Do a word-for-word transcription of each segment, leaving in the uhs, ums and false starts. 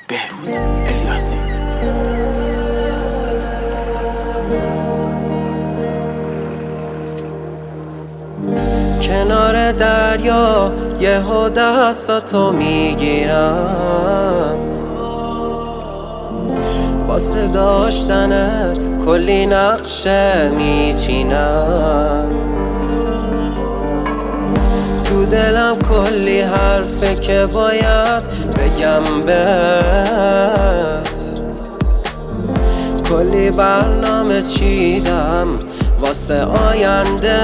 بهروز الیاسی. کنار دریا یهو دستاتو میگیرم، واسه داشتنت کلی نقشه میچینم. تو دلم کلی حرفه که باید بگم بهت، کلی برنامه چیدم واسه آینده.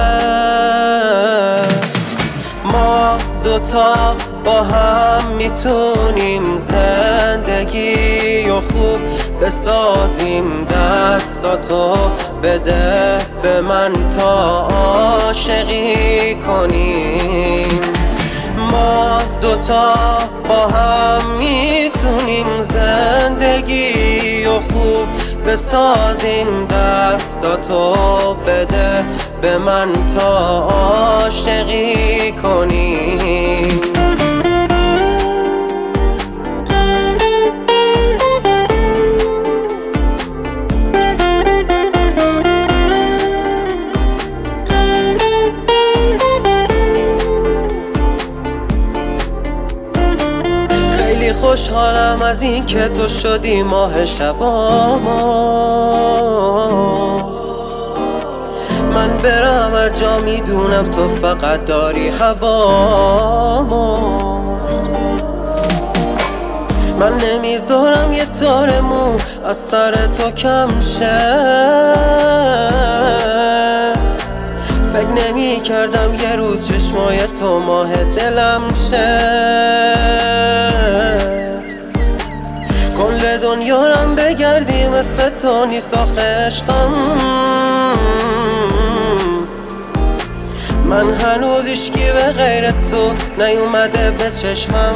ما دوتا با هم میتونیم زندگی و خوب بسازیم. دستاتو بده به من تا عاشقی کنیم. ما دوتا با هم میتونیم زندگی و خوب بسازیم. دستاتو بده به من تا عاشقی کنیم. خیلی خوشحالم از این که تو شدی ماه شبامو. من برم هر جا میدونم تو فقط داری هوامو. من نمیذارم یه تار مو از سر تو کم شه. فکر نمی کردم یه روز چشمای تو ماه دلم شه. کل دنیا رم بگردی مثل تو نیست آخه عشقم. من هنوز هیچکی به غیر تو نیومده به چشمم.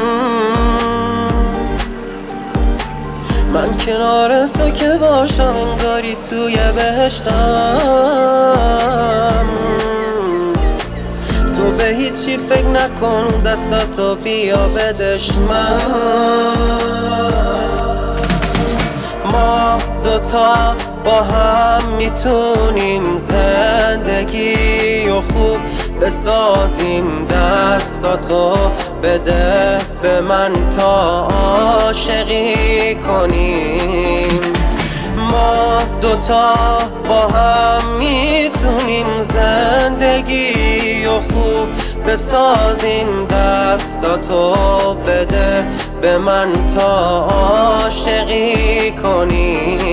من کنار تو که باشم انگاری توی بهشتم. تو به هیچی فکر نکن دستاتو بیا بدش من. ما دوتا با هم میتونیم زندگی و خوب بسازیم. دستاتو بده به من تا عاشقی کنیم. ما دوتا با هم میتونیم زندگی و خوب بسازیم. دستاتو بده به من تا عاشقی کنیم.